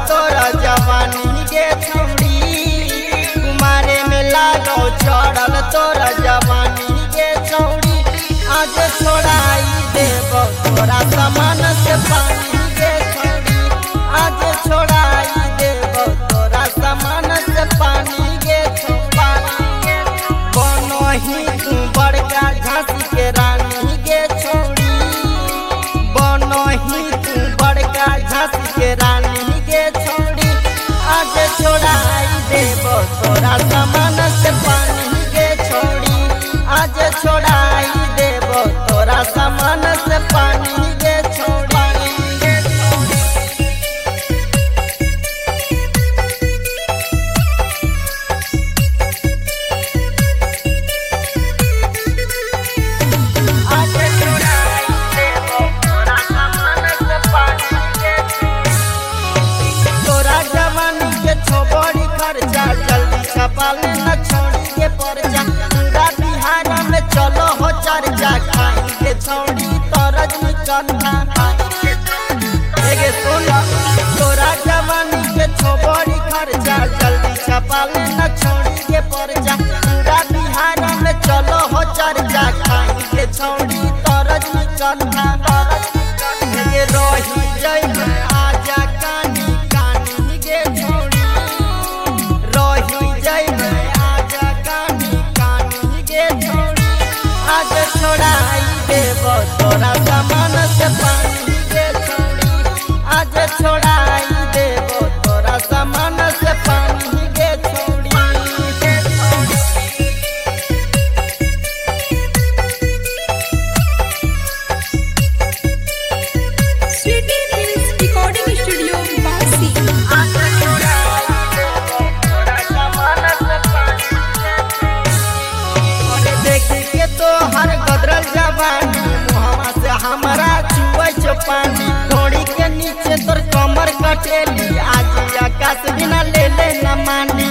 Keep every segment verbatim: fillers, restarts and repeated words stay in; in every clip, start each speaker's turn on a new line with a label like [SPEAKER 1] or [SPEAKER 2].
[SPEAKER 1] तोरा जवानी गे छौड़ी, कुमारे में लागो चढ़ल तोरा जवानी गे छौड़ी। आज छोड़ाई देव तोरा समान से पानी गे छौड़ी, आज छोड़ाई देव तोरा समान से पानी गे छौड़ी। बनही तू बड़का झांसी के रानी गे छौड़ी, बनही तू बड़का झांसी के रानी गे छौड़ी। आज छोड़ाई देव तोरा समान से पानी गे छौड़ी, आज छोड़ाई देव तोरा समान से पानी गे छौड़ी। जल्दी छपाले न छोड़ी के परजा, पूरा बिहार में चलो हो चर्चा। खाई के छोड़ी तो रजनीगंधा एगे सोना तोरा जवानी के छोबड़ी खर्चा। जल्दी छपाले न छोड़ी के परजा, पूरा बिहार में चलो हो चर्चा। खाई के छोड़ी तो रजनीगंधा एगे रही जय आजा कानी कानी गे छोड़ी, आज छोड़ाई देव तोरा समान से पानी गे छौड़ी, आज छोड़ाई देव तोरा समान से पानी गे छौड़ी।
[SPEAKER 2] स्वीटी फिल्म्स रिकॉर्डिंग स्टूडियो बासी।
[SPEAKER 1] आज छोड़ाई देव तोरा समान से पानी गे छौड़ी। देख के तो हर गदरल जवानी, मुहवा से हमारा चुआ जो पानी। घोड़ी के नीचे तोर कमर कटेली, आज आकाश बिना ले ले न मानी।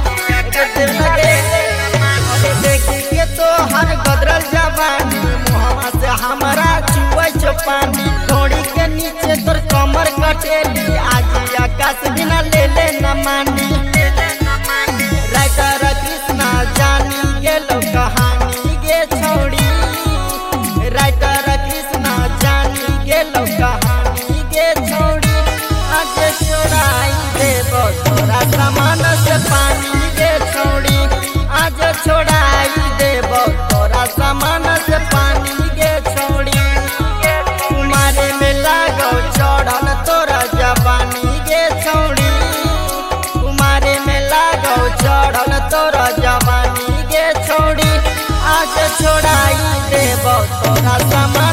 [SPEAKER 1] देख के तो हर गदरल जवानी, मुहवा से हमारा चुआ जो पानी। घोड़ी के नीचे तोर कमर कटेली, आज आकाश बिना ले ले न मानी। राइटर कृष्णा जानी गेलो कहानी गे छौड़ी, राइटर कृष्णा जानी गेलो कहानी गे छौड़ी। आज छोड़ाई देव तोरा समान से पानी गे छौड़ी, आज छोड़ाई देव तोरा समान से पानी गे छौड़ी। कुमारे में लागो चढ़ल तोरा जवानी गे छौड़ी, कुमारे में लागो चढ़ल तोरा जवानी गे छौड़ी। आज छोड़ाई देव तोरा समान